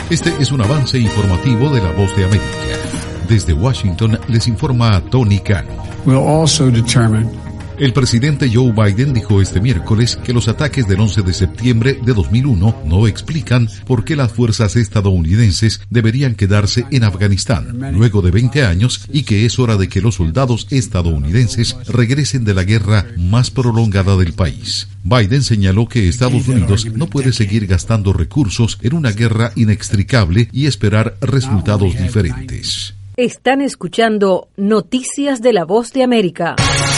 Este es un avance informativo de La Voz de América. Desde Washington les informa Tony Cano. El presidente Joe Biden dijo este miércoles que los ataques del 11 de septiembre de 2001 no explican por qué las fuerzas estadounidenses deberían quedarse en Afganistán luego de 20 años y que es hora de que los soldados estadounidenses regresen de la guerra más prolongada del país. Biden señaló que Estados Unidos no puede seguir gastando recursos en una guerra inextricable y esperar resultados diferentes. Están escuchando Noticias de La Voz de América.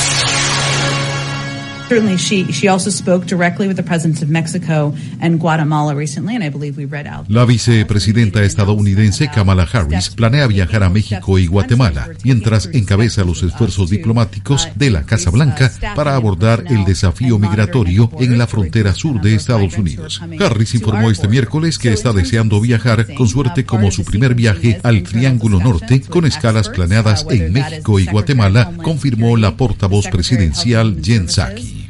Certainly, she also spoke directly with the presidents of Mexico and Guatemala recently, and I believe we read out. La vicepresidenta estadounidense Kamala Harris planea viajar a México y Guatemala, mientras encabeza los esfuerzos diplomáticos de la Casa Blanca para abordar el desafío migratorio en la frontera sur de Estados Unidos. Harris informó este miércoles que está deseando viajar, con suerte como su primer viaje al Triángulo Norte, con escalas planeadas en México y Guatemala, confirmó la portavoz presidencial Jen Psaki.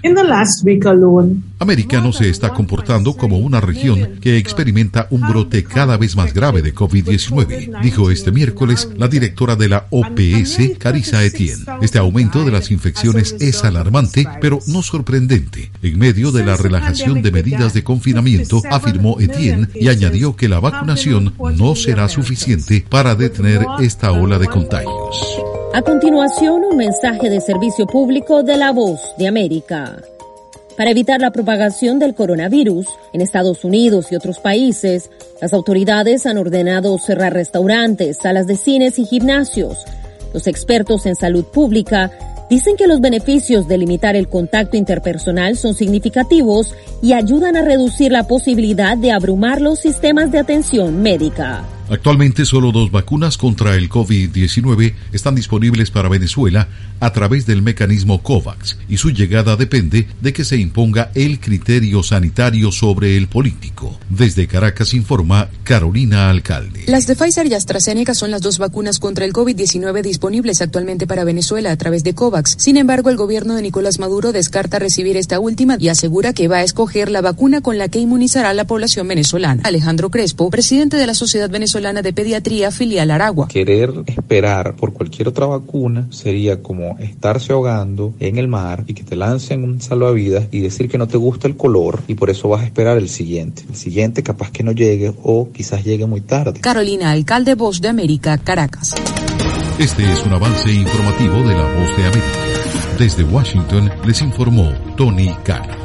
América no se está comportando como una región que experimenta un brote cada vez más grave de COVID-19, dijo este miércoles la directora de la OPS, Carissa Etienne. Este aumento de las infecciones es alarmante, pero no sorprendente, en medio de la relajación de medidas de confinamiento, afirmó Etienne, y añadió que la vacunación no será suficiente para detener esta ola de contagios. A continuación, un mensaje de servicio público de La Voz de América. Para evitar la propagación del coronavirus en Estados Unidos y otros países, las autoridades han ordenado cerrar restaurantes, salas de cines y gimnasios. Los expertos en salud pública dicen que los beneficios de limitar el contacto interpersonal son significativos y ayudan a reducir la posibilidad de abrumar los sistemas de atención médica. Actualmente solo 2 vacunas contra el COVID-19 están disponibles para Venezuela a través del mecanismo COVAX, y su llegada depende de que se imponga el criterio sanitario sobre el político. Desde Caracas informa Carolina Alcalde. Las de Pfizer y AstraZeneca son las 2 vacunas contra el COVID-19 disponibles actualmente para Venezuela a través de COVAX. Sin embargo, el gobierno de Nicolás Maduro descarta recibir esta última y asegura que va a escoger la vacuna con la que inmunizará a la población venezolana. Alejandro Crespo, presidente de la Sociedad Venezolana de Pediatría, filial Aragua. Querer esperar por cualquier otra vacuna sería como estarse ahogando en el mar y que te lancen un salvavidas y decir que no te gusta el color y por eso vas a esperar el siguiente. El siguiente capaz que no llegue o quizás llegue muy tarde. Carolina Alcalde, Voz de América, Caracas. Este es un avance informativo de La Voz de América. Desde Washington les informó Tony Cano.